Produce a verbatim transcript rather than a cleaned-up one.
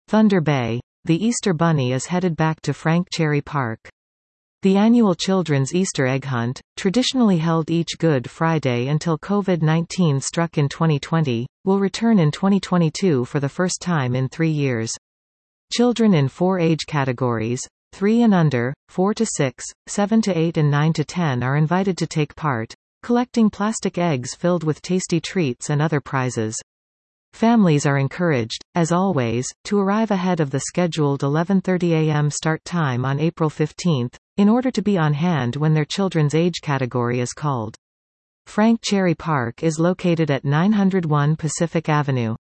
Thunder Bay. The Easter Bunny is headed back to Frank Cherry Park. The annual children's Easter egg hunt, traditionally held each Good Friday until COVID nineteen struck in twenty twenty, will return in twenty twenty-two for the first time in three years. Children in four age categories, three and under, four to six, seven to eight and nine to ten are invited to take part, collecting plastic eggs filled with tasty treats and other prizes. Families are encouraged, as always, to arrive ahead of the scheduled eleven thirty a m start time on April fifteenth, in order to be on hand when their children's age category is called. Frank Cherry Park is located at nine oh one Pacific Avenue.